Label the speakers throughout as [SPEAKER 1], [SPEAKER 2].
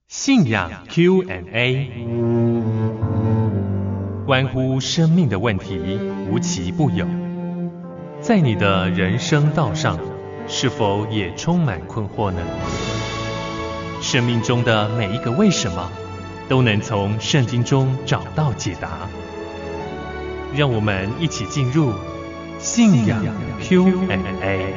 [SPEAKER 1] 信仰 Q&A， 关乎生命的问题无奇不有。在你的人生道上，是否也充满困惑呢？生命中的每一个为什么，都能从圣经中找到解答。让我们一起进入信仰 Q&A。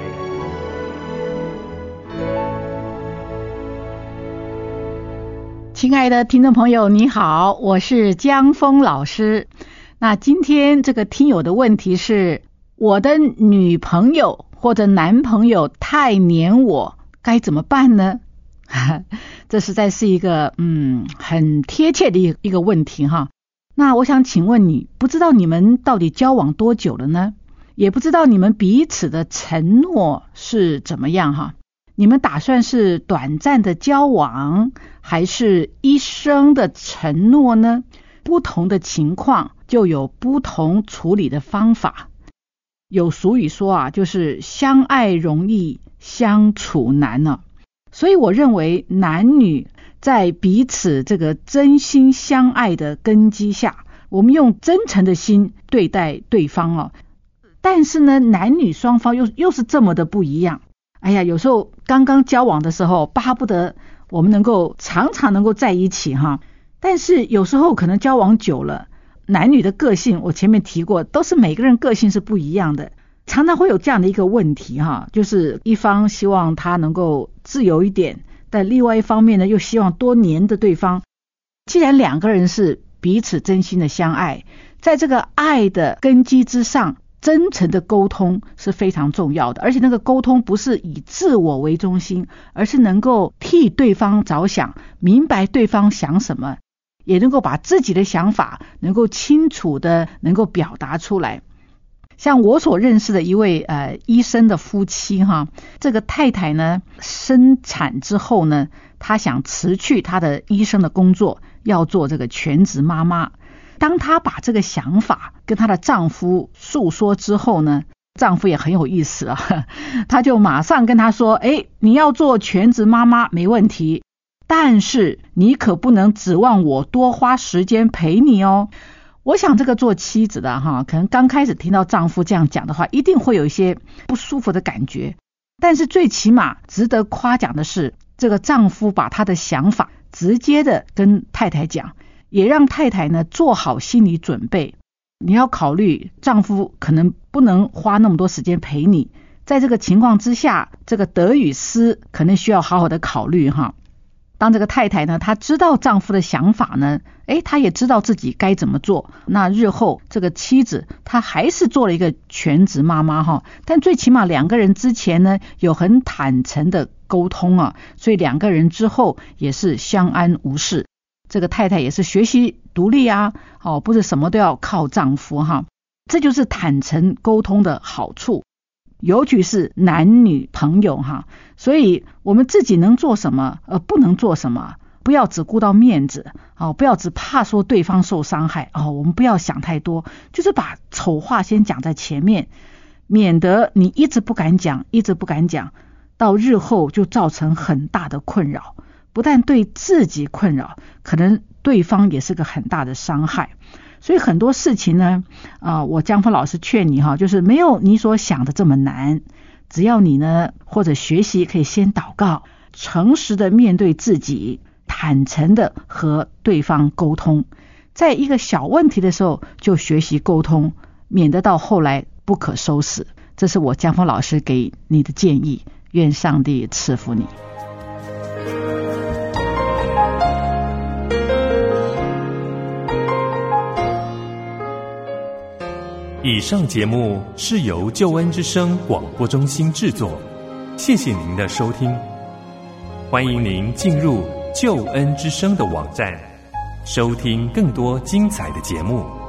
[SPEAKER 2] 亲爱的听众朋友，你好，我是江峰老师。那今天这个听友的问题是，我的女朋友或者男朋友太黏我，该怎么办呢？这实在是一个很贴切的一个问题哈。那我想请问你，不知道你们到底交往多久了呢？也不知道你们彼此的承诺是怎么样哈。你们打算是短暂的交往，还是一生的承诺呢？不同的情况就有不同处理的方法。有俗语说啊，就是相爱容易相处难呢。所以我认为男女在彼此这个真心相爱的根基下，我们用真诚的心对待对方哦。但是呢，男女双方又是这么的不一样。哎呀，有时候刚刚交往的时候，巴不得我们能够常常能够在一起哈。但是有时候可能交往久了，男女的个性我前面提过，都是每个人个性是不一样的，常常会有这样的一个问题哈，就是一方希望他能够自由一点，但另外一方面呢，又希望多黏着对方。既然两个人是彼此真心的相爱，在这个爱的根基之上，真诚的沟通是非常重要的，而且那个沟通不是以自我为中心，而是能够替对方着想，明白对方想什么，也能够把自己的想法能够清楚的能够表达出来。像我所认识的一位医生的夫妻哈，这个太太呢生产之后呢，她想辞去她的医生的工作，要做这个全职妈妈。当她把这个想法跟她的丈夫诉说之后呢，丈夫也很有意思啊，他就马上跟她说，你要做全职妈妈没问题，但是你可不能指望我多花时间陪你哦。我想这个做妻子的哈，可能刚开始听到丈夫这样讲的话，一定会有一些不舒服的感觉。但是最起码值得夸奖的是，这个丈夫把他的想法直接的跟太太讲，也让太太呢做好心理准备。你要考虑丈夫可能不能花那么多时间陪你，在这个情况之下，这个得与失可能需要好好的考虑哈。当这个太太呢，她知道丈夫的想法呢，她也知道自己该怎么做。那日后这个妻子她还是做了一个全职妈妈哈，但最起码两个人之前呢有很坦诚的沟通啊，所以两个人之后也是相安无事。这个太太也是学习独立啊，不是什么都要靠丈夫哈。这就是坦诚沟通的好处，尤其是男女朋友哈。所以我们自己能做什么不能做什么，不要只顾到面子不要只怕说对方受伤害我们不要想太多，就是把丑话先讲在前面，免得你一直不敢讲，到日后就造成很大的困扰，不但对自己困扰，可能对方也是个很大的伤害。所以很多事情呢我江峰老师劝你就是没有你所想的这么难，只要你呢或者学习可以先祷告，诚实的面对自己，坦诚的和对方沟通，在一个小问题的时候就学习沟通，免得到后来不可收拾。这是我江峰老师给你的建议，愿上帝赐福你。
[SPEAKER 1] 以上节目是由救恩之声广播中心制作，谢谢您的收听。欢迎您进入救恩之声的网站，收听更多精彩的节目。